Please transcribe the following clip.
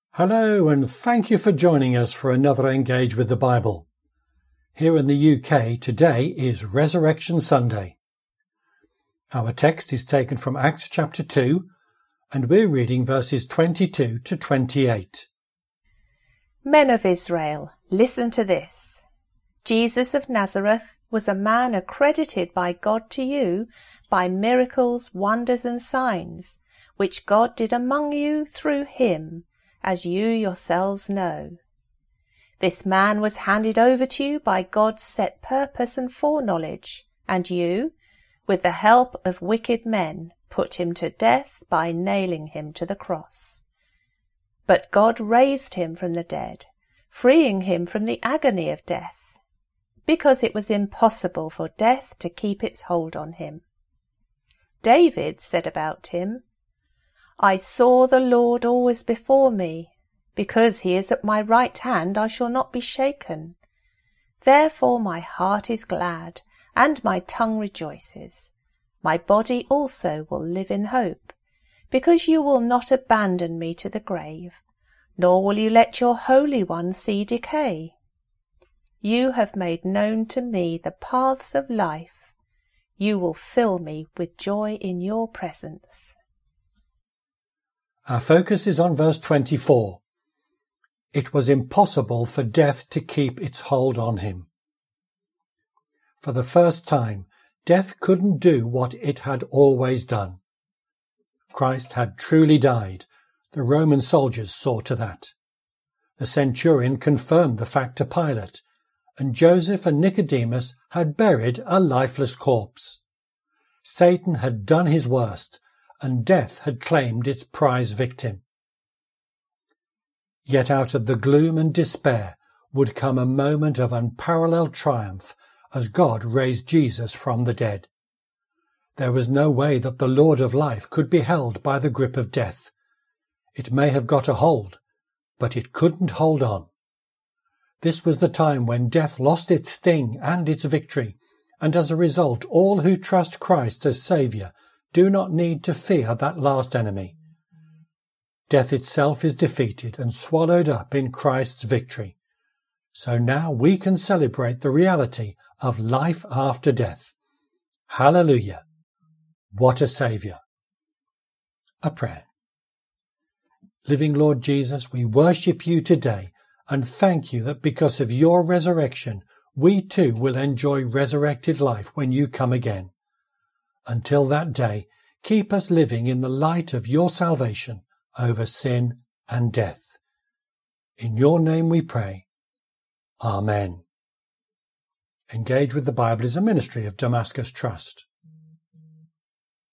Hello, and thank you for joining us for another Engage with the Bible. Here in the UK, today is Resurrection Sunday. Our text is taken from Acts chapter 2, and we're reading verses 22 to 28. Men of Israel, listen to this. Jesus of Nazareth was a man accredited by God to you by miracles, wonders and signs, which God did among you through him, as you yourselves know. This man was handed over to you by God's set purpose and foreknowledge, and you, with the help of wicked men, put him to death by nailing him to the cross. But God raised him from the dead, freeing him from the agony of death, because it was impossible for death to keep its hold on him. David said about him, I saw the Lord always before me. Because he is at my right hand, I shall not be shaken. Therefore my heart is glad, and my tongue rejoices. My body also will live in hope, because you will not abandon me to the grave, nor will you let your Holy One see decay. You have made known to me the paths of life. You will fill me with joy in your presence. Our focus is on verse 24. It was impossible for death to keep its hold on him. For the first time, death couldn't do what it had always done. Christ had truly died. The Roman soldiers saw to that. The centurion confirmed the fact to Pilate, and Joseph and Nicodemus had buried a lifeless corpse. Satan had done his worst, and death had claimed its prize victim. Yet out of the gloom and despair would come a moment of unparalleled triumph as God raised Jesus from the dead. There was no way that the Lord of life could be held by the grip of death. It may have got a hold, but it couldn't hold on. This was the time when death lost its sting and its victory, and as a result all who trust Christ as Saviour do not need to fear that last enemy. Death itself is defeated and swallowed up in Christ's victory. So now we can celebrate the reality of life after death. Hallelujah! What a Saviour! A prayer. Living Lord Jesus, we worship you today and thank you that because of your resurrection, we too will enjoy resurrected life when you come again. Until that day, keep us living in the light of your salvation over sin and death. In your name we pray. Amen. Engage with the Bible is a ministry of Damascus Trust.